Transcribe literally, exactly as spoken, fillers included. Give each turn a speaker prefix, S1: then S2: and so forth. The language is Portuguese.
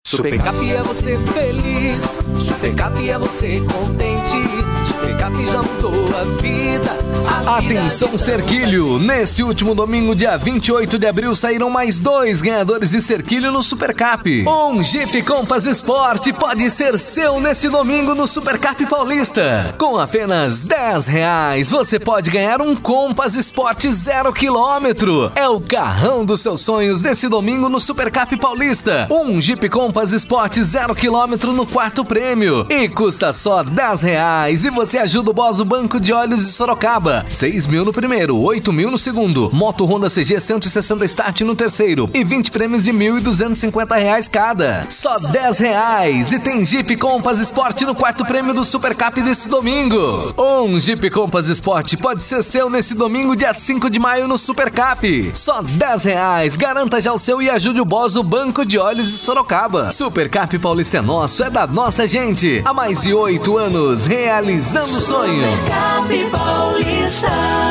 S1: Supercap é você feliz, Supercap é você contente, Supercap já mudou a vida. A
S2: Atenção
S1: vida
S2: Serquilho, nesse último domingo, dia vinte e oito de abril, saíram mais dois ganhadores de Serquilho no Supercap. Um Jeep Compass Sport pode ser seu nesse domingo no Supercap Paulista. Com apenas dez reais, você pode ganhar um Compass Sport zero quilômetro. É o carrão dos seus sonhos nesse domingo no Supercap Paulista. Um Jeep Compass Sport zero quilômetro no quarto prêmio. E custa só dez reais. E você ajuda o Bozo Banco de Óleos de Sorocaba. seis mil no primeiro, oito mil no segundo. Moto Honda C G cento e sessenta Start no terceiro. E vinte prêmios de mil e duzentos e cinquenta reais cada. Só dez reais. E tem Jeep Compass Sport no quarto prêmio do Supercap desse domingo. Um Jeep Compass Sport pode ser seu nesse domingo, dia cinco de maio, no Supercap. Só dez reais. Garanta já o seu e ajude o Bozo Banco de Óleos de Sorocaba. Supercap Paulista é nosso, é da nossa gente. Há mais de oito anos, realizando o sonho.
S3: Supercap Paulista.